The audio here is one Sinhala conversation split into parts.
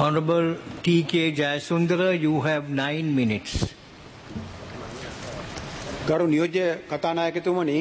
Honorable T.K. Jayasundara, you have 9 minutes. ගරු නියෝජ්‍ය කතානායකතුමනි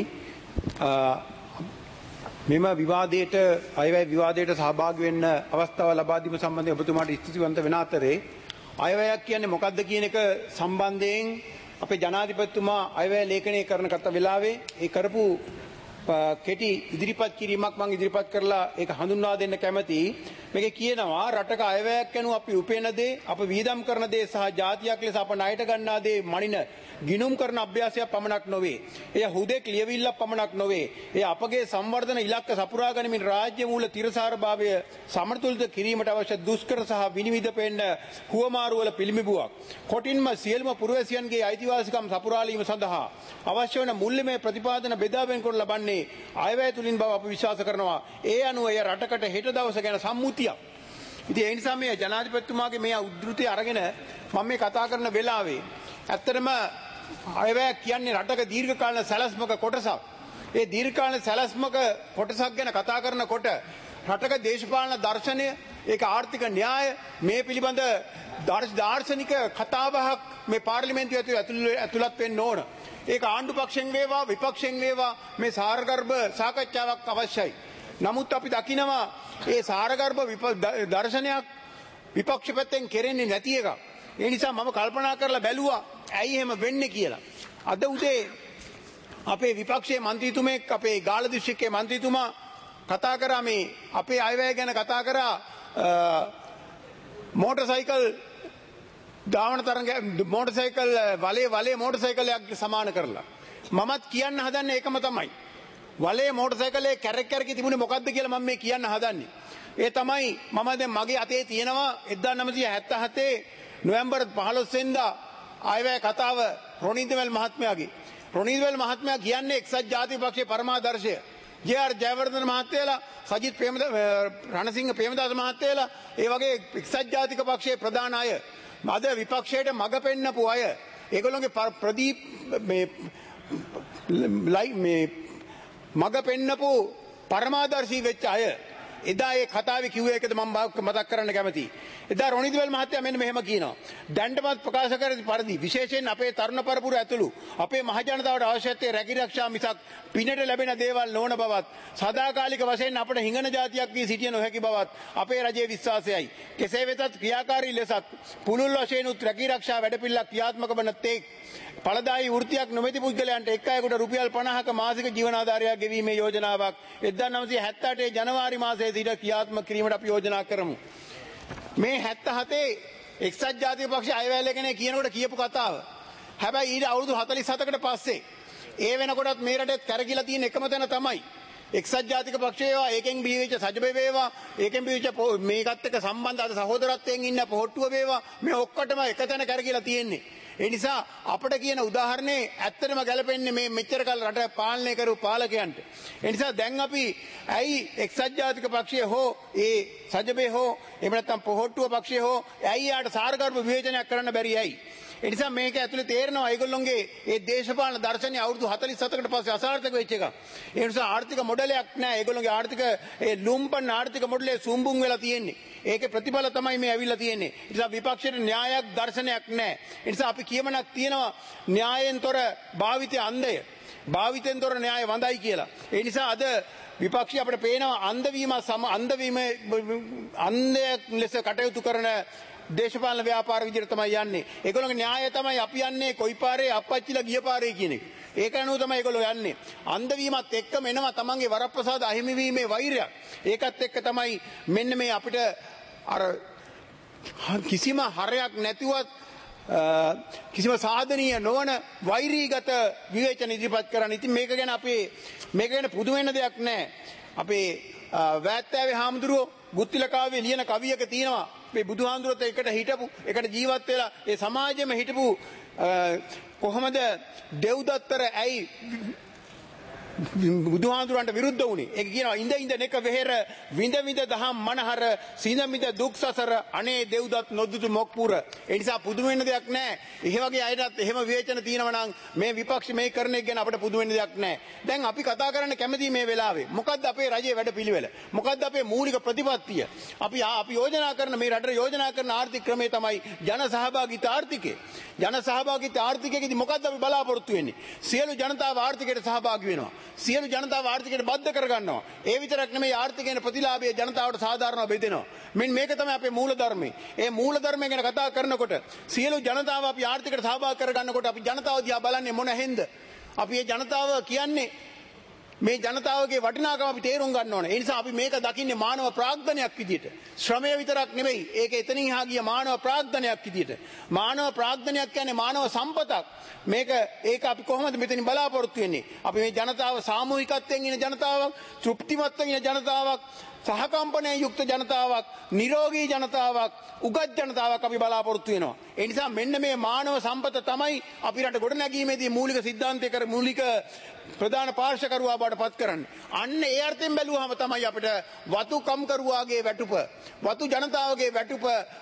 මෙම විවාදයට අයවැය විවාදයට සහභාගී වෙන්න අවස්ථාව ලබා දීම සම්බන්ධයෙන් ඔබතුමාට ස්තුතිවන්ත වෙන අතරේ අයවැයක් කියන්නේ මොකක්ද කියන එක සම්බන්ධයෙන් අපේ ජනාධිපතිතුමා අයවැය ලේඛනය කරන කට වෙලාවේ ඒ කරපු කෙටි ඉදිරිපත් කිරීමක් මම ඉදිරිපත් කරලා ඒක හඳුන්වා දෙන්න කැමතියි. මේකේ කියනවා රටක අයවැයක් යනු අපි උපේන දේ අප වියදම් කරන දේ සහ ජාතියක් ලෙස අප ණයට ගන්නා දේ මනින ගිනුම් කරන අභ්‍යාසයක් පමණක් නොවේ. එය හුදෙක් ලියවිල්ලක් පමණක් නොවේ. එය අපගේ සංවර්ධන ඉලක්ක සපුරා ගැනීමෙන් රාජ්‍ය මූල තිරසාරභාවය සමතුලිත කිරීමට අවශ්‍ය දුෂ්කර සහ විනිවිද පෙන්න හුවමාරු වල පිළිඹුවක්. කොටින්ම සියලුම පුරවැසියන්ගේ අයිතිවාසිකම් සපුරාලීම සඳහා අවශ්‍ය වන මුල්‍යමය ප්‍රතිපාදන බෙදා වෙන්කොට ලබන්නේ අයවැය තුලින් බව අප විශ්වාස කරනවා. ඒ අනුව එය රටකට හෙට දවස ගැන සම්මුතියක්. ඉතින් ඒ නිසා මේ ජනාධිපතිතුමාගේ මේ උද්ෘතය අරගෙන මම මේ කතා කරන වෙලාවේ ඇත්තටම අයවැය කියන්නේ රටක දීර්ඝකාලීන සැලැස්මක කොටසක්. ඒ දීර්ඝකාලීන සැලැස්මක කොටසක් ගැන කතා කරනකොට රටක දේශපාලන දර්ශනය, ඒක ආර්ථික න්‍යාය මේ පිළිබඳ දාර්ශනික කතාබහක් මේ පාර්ලිමේන්තුවේ ඇතුළත් වෙන්න ඕන. ඒක ආණ්ඩු පක්ෂයෙන් වේවා විපක්ෂයෙන් වේවා මේ සාරගර්භ සාකච්ඡාවක් අවශ්‍යයි. නමුත් අපි දකිනවා ඒ සාරගර්භ දර්ශනයක් විපක්ෂ පැත්තෙන් කෙරෙන්නේ නැති එකක්. ඒ නිසා මම කල්පනා කරලා බැලුවා ඇයි එහෙම වෙන්නේ කියලා. අද උදේ අපේ විපක්ෂයේ මන්ත්‍රීතුමෙක් අපේ ගාල දිස්ත්‍රික්කයේ මන්ත්‍රීතුමා කතා කරා මේ අපේ අයවැය ගැන කතා කරා මෝටරසයිකල් ධාවන තරංග මෝටරසයිකල් වලේ මෝටරසයිකලයක් සමාන කරලා. මමත් කියන්න හදන්නේ ඒකම තමයි. වලේ මෝටරසයිකලේ කැරක් කැරකි තිබුණේ මොකද්ද කියලා මම මේ කියන්න හදන්නේ. ඒ තමයි මම දැන් මගේ අතේ තියෙනවා 1977 නොවැම්බර් 15 වෙනිදා අයවැය කතාව රොනිල්දවැල් මහත්මයාගේ. රොනිල්දවැල් මහත්මයා කියන්නේ එක්සත් ජාතික පක්ෂයේ පරමාදර්ශය. ජේ.ආර්. ජයවර්ධන මහත්තයලා, සජිත් රණසිංහ ප්‍රේමදාස මහත්තයලා, ඒ වගේ එක්සත් ජාතික පක්ෂයේ ප්‍රධාන අය. අද විපක්ෂයට මඟ පෙන්නපු අය. ඒගොල්ලෝගේ ප්‍රදීප් මේ මඟ පෙන්නපු පරමාදර්ශී වෙච්ච අය. එදා ඒ කතාවේ කිව්ව එකද මම මතක් කරන්න කැමතියි. එදා රොනිල්දවැල් මහත්තයා මෙන්න මෙහෙම කියනවා. දැන්ටමත් ප්‍රකාශ කරන පරිදි විශේෂයෙන් අපේ තරුණ පරපුර ඇතුළු අපේ මහ ජනතාවට අවශ්‍යත්වයේ රැකිරක්ෂා මිසක් පිනට ලැබෙන දේවල් නොවන බවත් සදාකාලික වශයෙන් අපට හිඟන જાතියක් වී සිටිය නොහැකි බවත් අපේ රජයේ විශ්වාසයයි. කෙසේ වෙතත් ක්‍රියාකාරී ලෙසත් පුළුල් වශයෙන් උත් රැකිරක්ෂා වැඩපිළිවෙලක් ක්‍රියාත්මක වන තෙක් ඵලදායී වෘත්තියක් නොමැති පුද්ගලයන්ට එක් අයෙකුට රුපියල් 50ක මාසික ජීවනාධාරයක් ගෙවීමේ යෝජනාවක් 1978 ජනවාරි මාසයේ සිට ක්‍රියාත්මක කිරීමට අපි යෝජනා කරමු. මේ 77 එක්සත් ජාතික පක්ෂ අයවැය ලේඛනය කියනකොට කියපු කතාව. හැබැයි ඊට අවුරුදු 47කට පස්සේ ඒ වෙනකොටත් මේ රටේ කරගිලා තියෙන එකම තැන තමයි එක්සත් ජාතික පක්ෂය වේවා, ඒකෙන් බිහිවෙච්ච සජබේ වේවා, ඒකෙන් බිහිවෙච්ච මේකත් එක්ක සම්බන්ධ අද සහෝදරත්වයෙන් ඉන්න පොහොට්ටුව වේවා, මේ ඔක්කොටම එක තැන කරගිලා තියෙන්නේ. ඒ නිසා අපිට කියන උදාහරණේ ඇත්තටම ගැලපෙන්නේ මේ මෙච්චර කල් රට පාලනය කරපු පාලකයන්ට. ඒ නිසා දැන් අපි ඇයි එක්සත් ජාතික පක්ෂය හෝ ඒ සජබේ හෝ එහෙම නැත්නම් පොහොට්ටුව පක්ෂය හෝ ඇයි යාට සාරගර්භ විවේචනයක් කරන්න බැරි ඇයි? ඒ නිසා මේක ඇතුලේ තේරෙනවා ඒගොල්ලොන්ගේ ඒ දේශපාලන දර්ශනය අවුරුදු 47කට පස්සේ අසාර්ථක වෙච්ච එක. ඒ නිසා ආර්ථික මොඩලයක් නැහැ. ඒගොල්ලොන්ගේ ආර්ථික ඒ ලුම්පන් ආර්ථික මොඩලේ සුම්බුන් වෙලා තියෙන්නේ. ඒකේ ප්‍රතිඵල තමයි මේ ඇවිල්ලා තියෙන්නේ. ඒ නිසා විපක්ෂයට න්‍යායක් දර්ශනයක් නැහැ. ඒ නිසා අපි කියමනක් තියෙනවා න්‍යායෙන්තර භාවිතය අන්ධය. භාවිතෙන්තර න්‍යාය වඳයි කියලා. ඒ නිසා අද විපක්ෂය අපිට පේනවා අන්ධයෙක් ලෙස කටයුතු කරන දේශපාලන ව්‍යාපාර විදිහට තමයි යන්නේ. ඒගොල්ලෝගේ න්‍යායය තමයි අපි යන්නේ කොයි පාරේ අප්පච්චිලා ගිය පාරේ කියන එක. ඒක අනුව තමයි ඒගොල්ලෝ යන්නේ. අන්ධ වීමත් එක්කම එනවා තමන්ගේ වරප්‍රසාද අහිමි වීමේ වෛරයක්. ඒකත් එක්ක තමයි මෙන්න මේ අපිට අර කිසිම හරයක් නැතිවත් කිසිම සාධනීය නොවන වෛරීගත විවේචන ඉදිරිපත් කරන්න. ඉතින් මේක ගැන පුදුම වෙන දෙයක් නැහැ. අපේ වෑත්තෑවේ හාමුදුරුවෝ බුත්තිලකාවේ ලියන කවියක තියෙනවා මේ බුදුහාමුදුරුවොත් එකට හිටපු එකට ජීවත් වෙලා ඒ සමාජෙම හිටපු කොහොමද දෙව්දත්තර ඇයි බුදුහාඳුරන්ට විරුද්ධ වුණේ. ඒක කියනවා ඉඳ ඉඳ නෙක වෙහෙර විඳ විඳ දහම් මනහර සිඳ මිඳ දුක් සසර අනේ දෙව්දත් නොදුතු මොක්පුර. ඒ නිසා පුදුම වෙන්න දෙයක් නැහැ. එහෙ වගේ අයටත් එහෙම විවේචන තියෙනවා නම් මේ විපක්ෂ මේ කරන එක ගැන අපිට පුදුම වෙන්න දෙයක් නැහැ. දැන් අපි කතා කරන්න කැමති මේ වෙලාවේ. මොකද්ද අපේ රජයේ වැඩපිළිවෙල? මොකද්ද අපේ මූලික ප්‍රතිපත්තිය? අපි යෝජනා කරන මේ රටේ යෝජනා කරන ආර්ථික ක්‍රමය තමයි ජන සහභාගීතා ආර්ථිකය. ජන සහභාගීතා ආර්ථිකයේදී මොකද්ද අපි බලාපොරොත්තු වෙන්නේ? සියලු ජනතාව ආර්ථිකයට සහභාගී වෙනවා. සියලු ජනතාව ආර්ථිකයට බද්ධ කරගන්නවා. ඒ විතරක් නෙමෙයි ආර්ථිකයේ ප්‍රතිලාභය ජනතාවට සාධාරණව බෙදෙනවා. මෙන්න මේක තමයි අපේ මූල ධර්මය. ඒ මූල ධර්මය ගැන කතා කරනකොට සියලු ජනතාව අපි ආර්ථිකයට සහභාගී කරගන්නකොට අපි ජනතාව දිහා බලන්නේ මොන හැෙන්ද? අපි මේ ජනතාව කියන්නේ මේ ජනතාවගේ වටිනාකම අපි තේරුම් ගන්න ඕනේ. ඒ නිසා අපි මේක දකින්නේ මානව ප්‍රාග්ධනයක් විදියට. ශ්‍රමය විතරක් නෙමෙයි. ඒක එතනින් එහා ගිය මානව ප්‍රාග්ධනයක් විදියට. මානව ප්‍රාග්ධනයක් කියන්නේ මානව සම්පතක්. ඒක අපි කොහොමද මෙතනින් බලාපොරොත්තු වෙන්නේ? අපි මේ ජනතාව සාමූහිකත්වයෙන් ඉන්න ජනතාවක්, තෘප්තිමත්ව ඉන්න ජනතාවක්, සහකම්පනයෙන් යුක්ත ජනතාවක්, නිරෝගී ජනතාවක්, උගත් ජනතාවක් අපි බලාපොරොත්තු වෙනවා. ඒ නිසා මෙන්න මේ මානව සම්පත තමයි අපි රට ගොඩනැගීමේදී මූලික સિદ્ધාන්තය කර මූලික ප්‍රධාන පාර්ශවකරුවා බවට පත් කරන්නේ. අන්න ඒ අර්ථයෙන් බැලුවහම තමයි අපිට වතු කම්කරුවාගේ වැටුප, වතු ජනතාවගේ වැටුප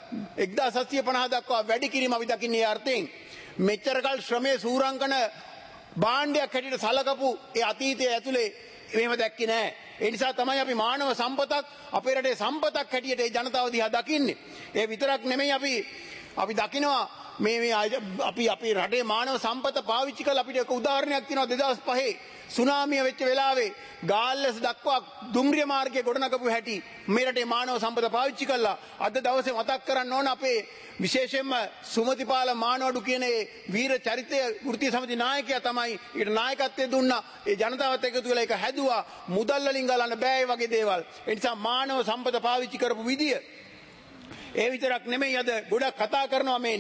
1750 දක්වා වැඩි කිරීම අපි දකින්නේ අර්ථයෙන්. මෙච්චරකල් ශ්‍රමයේ සූරංකන භාණ්ඩයක් හැටියට සලකපු ඒ අතීතයේ ඇතුලේ එහෙම දැක්කේ නැහැ. ඒ නිසා තමයි අපි මානව සම්පතක් අපේ රටේ සම්පතක් හැටියට ඒ ජනතාව දිහා දකින්නේ. ඒ විතරක් නෙමෙයි අපි දකිනවා අපි අපේ රටේ මානව සම්පත පාවිච්චි කරලා අපිට එක උදාහරණයක් තියෙනවා 2005 සුනාමිය වෙච්ච වෙලාවේ ගාල්ලස් දක්වා දුම්රිය මාර්ගයේ ගොඩනගපු හැටි මේ රටේ මානව සම්පත පාවිච්චි කළා. අද දවසේ මතක් කරන්න ඕන අපේ විශේෂයෙන්ම සුමතිපාල මානවඩු කියන ඒ වීර චරිතය වෘත්තීය සමිති නායකයා තමයි ඊට නායකත්වය දුන්නා. ඒ ජනතාවත් එකතු වෙලා ඒක හැදුවා. මුදල් වලින් ගලන්න බෑ ඒ වගේ දේවල්. ඒ නිසා මානව සම්පත පාවිච්චි කරපු විදිය ඒ විතරක් නෙමෙයි අද ගොඩක් කතා කරනවා මේ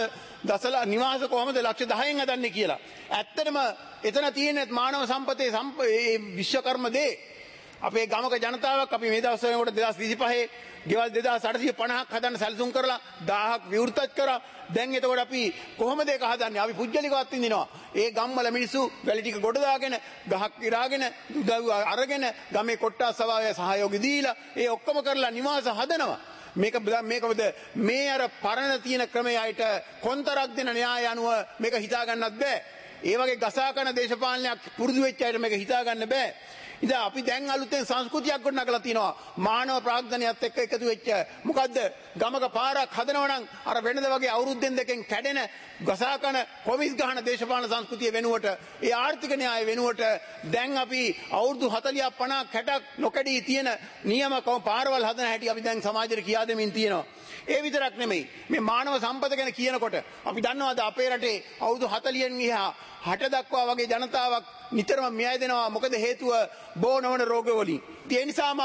නිවාස කොහොමද ලක්ෂ 10න් හදන්නේ කියලා. ඇත්තටම එතන තියෙන්නේ මානව සම්පතේ විශ්වකර්ම දේ. අපේ ගමක ජනතාවක් අපි මේ දවස් වලට 2025 ගෙවල් 2850ක් හදන්න සැලසුම් කරලා 1000ක් විවෘතත් කරා. දැන් එතකොට අපි කොහොමද ඒක හදන්නේ? අපි පුජ්‍යලිකවත් විඳිනවා. ඒ ගම්වල මිනිස්සු වැලි ටික ගොඩ දාගෙන, ගහක් ඉරාගෙන, උදව් අරගෙන, ගමේ කොට්ටාස් සභාවේ සහයෝගය දීලා ඒ ඔක්කොම කරලා නිවාස හදනවා. මේකද මේ අර පරණ තියෙන ක්‍රමයට කොන්තරක් දෙන න්‍යාය අනුව මේක හිතා ගන්නත් බෑ. ඒ වගේ ගසා කන දේශපාලනයක් පුරුදු වෙච්ච අයට මේක හිතා ගන්න බෑ. ඉතින් අපි දැන් අලුතෙන් සංස්කෘතියක් ගොඩනගලා තිනවා මානව ප්‍රාග්ධනයත් එක්ක එකතු වෙච්ච. මොකද්ද? ගමක පාරක් හදනවා නම් අර වෙනද වගේ අවුරුද්දෙන් දෙකෙන් කැඩෙන ගසා කන කොමිස් ගහන දේශපාලන සංස්කෘතිය වෙනුවට ඒ ආර්ථික න්‍යාය වෙනුවට දැන් අපි අවුරුදු 40ක් 50ක් 60ක් නොකඩී තියෙන නියම පාරවල් හදන හැටි අපි දැන් සමාජයට කියා දෙමින් තියෙනවා. ඒ විතරක් නෙමෙයි මේ මානව සම්පත ගැන කියනකොට අපි දන්නවාද අපේ රටේ අවුරුදු 40න් ඉහා 60 දක්වා වගේ ජනතාවක් නිතරම මිය දෙනවා. මොකද හේතුව බෝ නොවන රෝග වලින්. ඒ නිසාම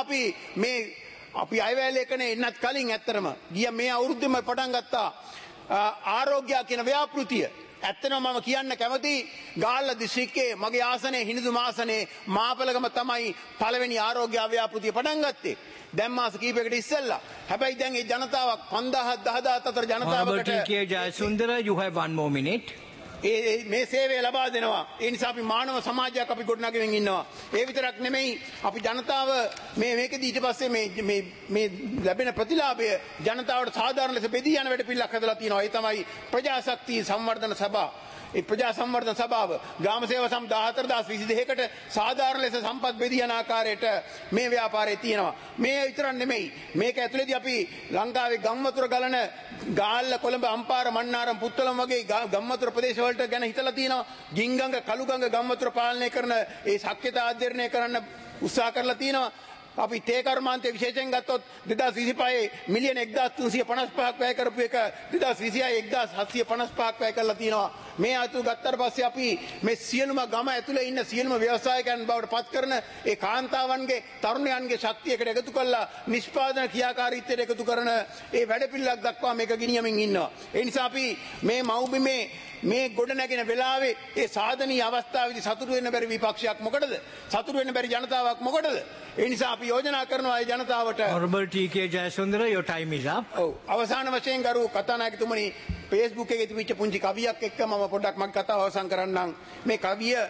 අපි අයවැය ලේඛනේ එන්නත් කලින් ඇත්තරම ගිය මේ අවුරුද්දෙම පටන් ගත්තා ආරෝග්‍ය කියන ව්‍යාපෘතිය. ඇත්තටම මම කියන්න කැමති ගාල්ල දිස්ත්‍රික්කයේ මගේ ආසනයේ හිනිදුම ආසනයේ මාපලගම තමයි පළවෙනි ආරෝග්‍ය ව්‍යාපෘතිය පටන් ගත්තේ. දැන් මාස කීපයකට ඉස්සෙල්ලා. හැබැයි දැන් ඒ ජනතාවක් 5000 10000 අතර ජනතාවකට Jayasundara you have one more minute. මේ සේවය ලබා දෙනවා. ඒ නිසා අපි මානව සමාජයක් අපි ගොඩනගමින් ඉන්නවා. ඒ විතරක් නෙමෙයි අපි ජනතාව මේකදී ඊට පස්සේ මේ ලැබෙන ප්‍රතිලාභය ජනතාවට සාධාරණ ලෙස බෙදී යන වැඩ පිළිලක් හදලා තියෙනවා. ඒ තමයි ප්‍රජාශක්තිය සංවර්ධන සභාව. ඒ ප්‍රජා සංවර්ධන සභාව ග්‍රාම සේවා සම් 14022කට සාධාරණ ලෙස සම්පත් බෙදී යන ආකාරයට මේ ව්‍යාපාරය තියෙනවා. මේ විතරක් නෙමෙයි මේක ඇතුළේදී අපි ලංකාවේ ගම් වතුර ගලන ගාල්ල කොළඹ අම්පාර මන්නාරම් පුත්තලම් වගේ ගම් වතුර ප්‍රදේශ වලට ගැන හිතලා තියෙනවා. ගිංගඟ කළුගඟ ගම් වතුර පාලනය කරන ඒ ශක්්‍යතා අධ්‍යයනය කරන්න උත්සාහ කරලා තියෙනවා. අපි තේ කර්මාන්තයේ විශේෂයෙන් ගත්තොත් 2025 මිලියන 1355ක් වැය කරපු එක 2026 1755ක් වැය කරලා තියෙනවා. මේ අතු ගත්තට පස්සේ අපි මේ සියලුම ගම ඇතුලේ ඉන්න සියලුම ව්‍යවසායකයන් බවට පත් කරන ඒ කාන්තාවන්ගේ තරුණයන්ගේ ශක්තියකට එකතු කරලා නිෂ්පාදන ක්‍රියාකාරීත්වයට එකතු කරන ඒ වැඩපිළිවෙලක් දක්වා මේක ගෙනියමින් ඉන්නවා. ඒ නිසා අපි මේ මව්බිමේ මේ ගොඩ නැගෙන වෙලාවේ ඒ සාධනීය අවස්ථාවේදී සතුටු වෙන්න බැරි විපක්ෂයක් මොකටද? සතුටු වෙන්න බැරි ජනතාවක් මොකටද? ඒ නිසා අපි යෝජනා කරනවා ඒ ජනතාවට Honorable TK Jayasundara, your time is up. ඔව් අවසාන වශයෙන් ගරු කතානායකතුමනි Facebook එකේ තිබිච්ච පුංචි කවියක් එක්ක මම පොඩ්ඩක් මගේ කතාව අවසන් කරන්නම්. මේ කවිය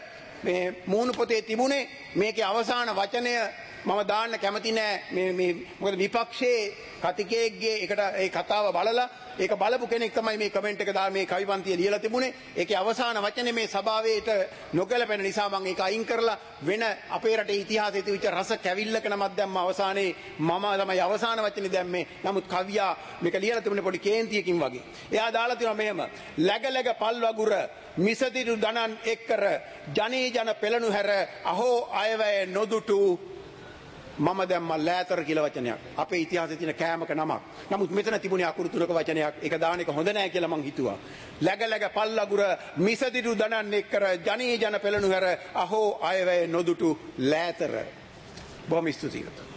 මේ මූණු පොතේ තිබුණේ මේකේ අවසාන වචනය මම දාන්න කැමති නෑ මේ මොකද විපක්ෂයේ කතිකයෙක්ගේ එකට ඒ කතාව බලලා ඒක බලපු කෙනෙක් තමයි මේ කමෙන්ට් එක දා මේ කවිපන්තිය ලියලා තිබුණේ. ඒකේ අවසාන වචනේ මේ සභාවේට නොගැලපෙන නිසා මම ඒක අයින් කරලා වෙන අපේ රටේ ඉතිහාසයේ තිබිච්ච රස කැවිල්ලක නමක් දැම්ම අවසානයේ මම තමයි අවසාන වචනේ දැම්මේ. නමුත් කවියා මේක ලියලා තිබුණේ පොඩි කේන්තියකින් වගේ. එයා දාලා තියෙනවා මෙහෙම läග පල් වගුර මිසදිරු දනන් එක්කර ජනී ජන පෙළනු හැර අහෝ අයවැය නොදුටු මම දැම්ම ලෑතර කියලා වචනයක්. අපේ ඉතිහාසයේ තියෙන කෑමක නමක්. නමුත් මෙතන තිබුණේ අකුරු තුනක වචනයක්. ඒක දාන එක හොඳ නෑ කියලා මං හිතුවා. läග පල්ලගුර මිසදිරු දනන් එක්කර ජනී ජන පෙළනු හැර අහෝ අයවැය නොදුටු ලෑතර. බොහොම ස්තුතියි.